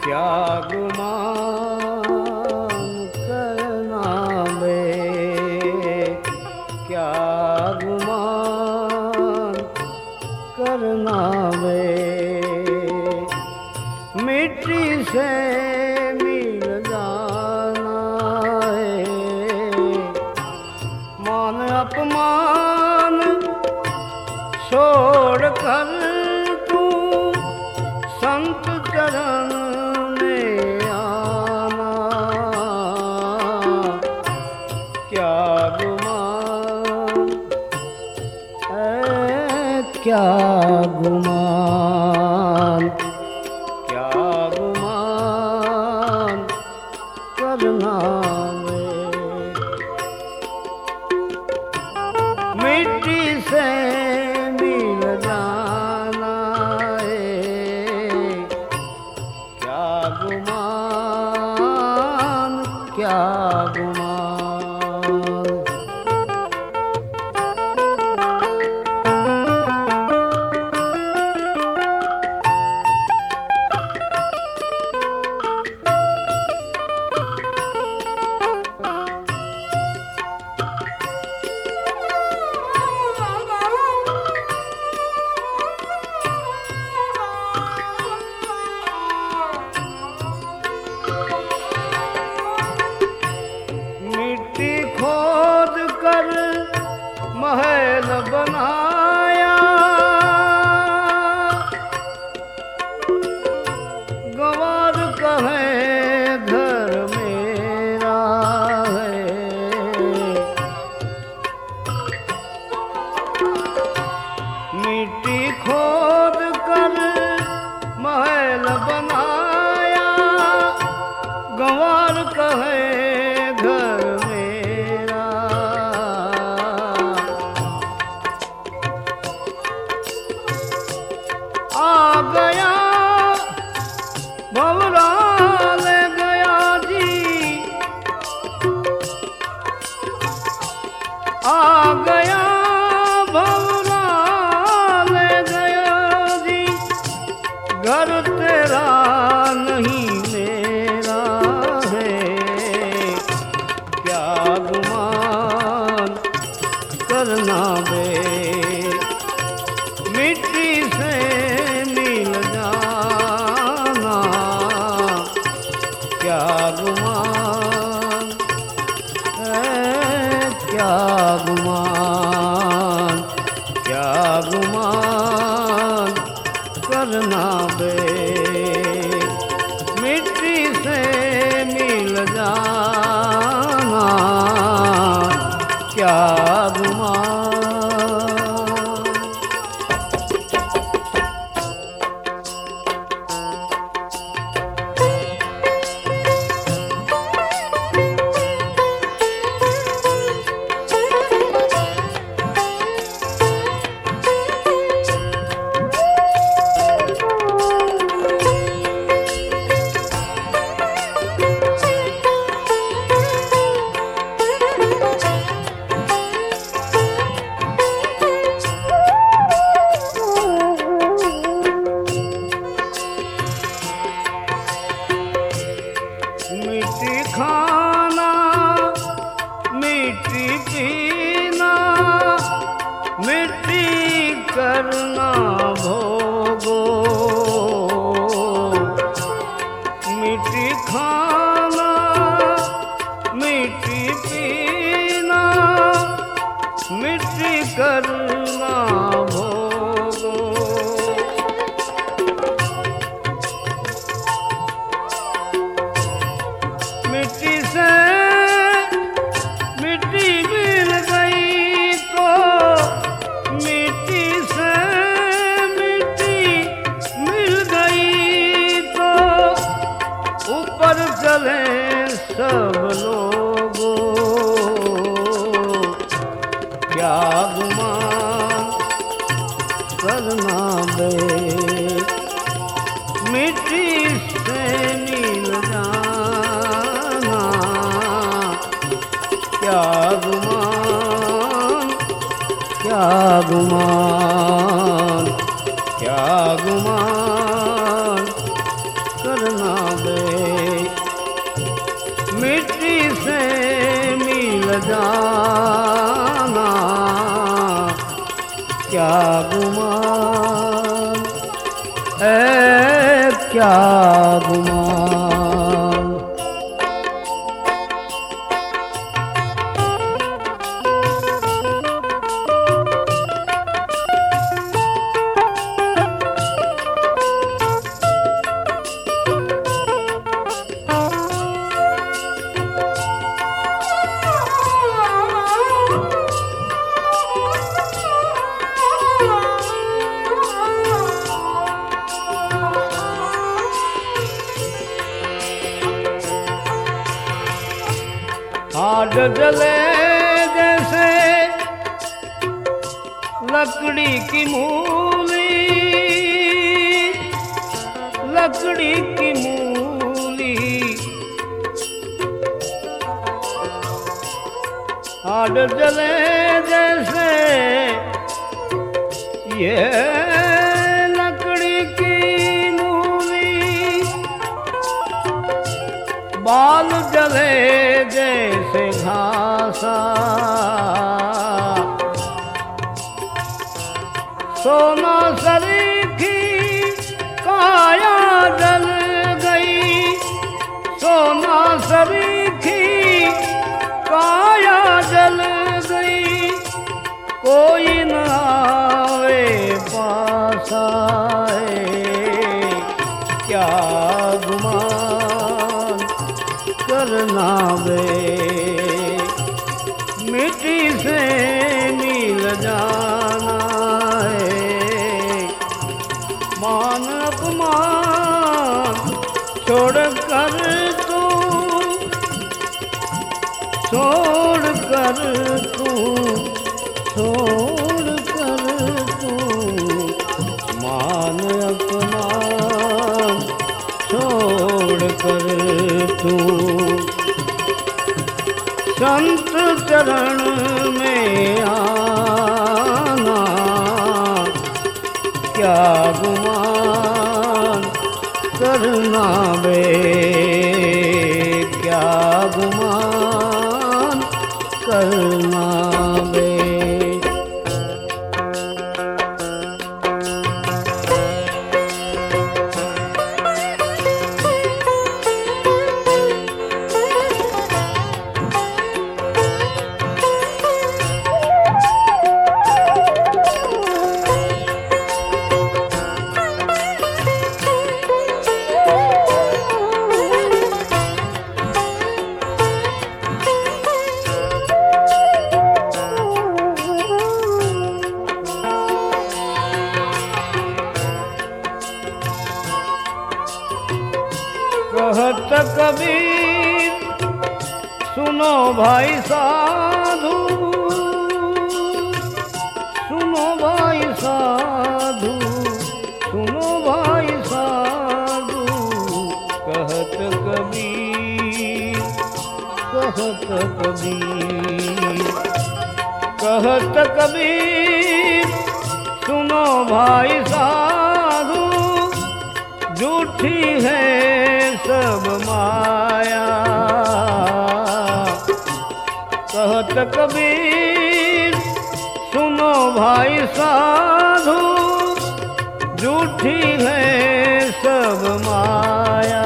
क्या गुमान करना बे, क्या गुमान करना बे। मिट्टी से मिल जाना है, मान अपमान छोड़ कर तू संत चरण में आना। क्या गुमान क्या गुमान, क्या गुमान करना है। मिट्टी से मिल जाना है, क्या गुमान क्या गुमान। खोद कर महल बनाया, गंवार कहे घर मेरा है। मिट्टी खोद कर महल बनाया, गंवार कहे घर आ गया भंवरा ले गया जी, आ गया भंवरा ले गया जी। घर तेरा नहीं मेरा है, क्या गुमान करना बे। मिट्टी से मिल जाना, क्या गुमान क्या गुमान, क्या गुमान करना बे। मिट्टी से मिल जाना, क्या गुमान। मिट्टी खाना मिट्टी पीना, मिट्टी करना भोगो। मिट्टी खाना मिट्टी पीना, मिट्टी करना भोगो। मिट्टी से मिट्टी मिल गई तो, मिट्टी से मिट्टी मिल गई तो, ऊपर चले सब लोगों। क्या गुमान करना बे, मिट्टी से मिल जाना। क्या गुमान क्या गुमान, क्या गुमान करना बे। मिट्टी से मिल जाना क्या गुमान, क्या गुमान। आग जले जैसे लकड़ी की मूली, लकड़ी की मूली। आग जले जैसे ये लकड़ी की मूली, बाल जले जैसे घासा। सोना सरीखी काया जल गई, सोना सरीखी काया जल गई। कोई न आवे पास आए क्या गुमान करना बे। मिट्टी से मिल जाना है मान अपमान छोड़ कर तू, छोड़ कर तू, छोड़ कर तू मान अपमान छोड़ कर तू। संत चरण में आना क्या गुमान करना बे, क्या गुमान करना बे। कहत कबीर सुनो भाई साधु, सुनो भाई साधु, सुनो भाई साधु। कहत कबीर, कहत कबीर, कहत कबीर सुनो भाई साधु। झूठी है सब माया, कहत कबीर सुनो भाई साधु। झूठी है सब माया,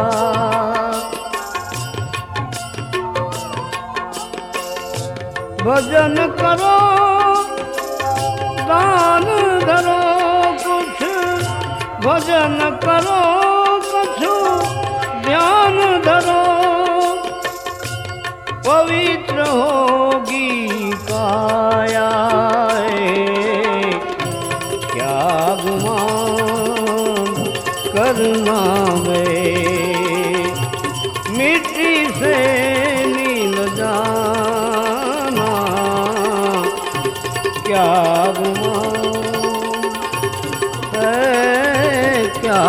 भजन करो दान धरो कुछ, भजन करो कछु ध्यान धरो। पवित्र होगी काया क्या गुमान करना में। मिट्टी से मिल जाना क्या गुमान है, क्या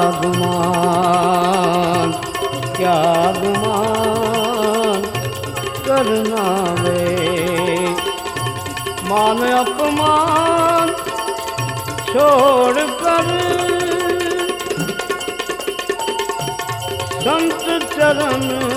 गुमान, क्या गुमान करना में। मान अपमान छोड़ कर चरण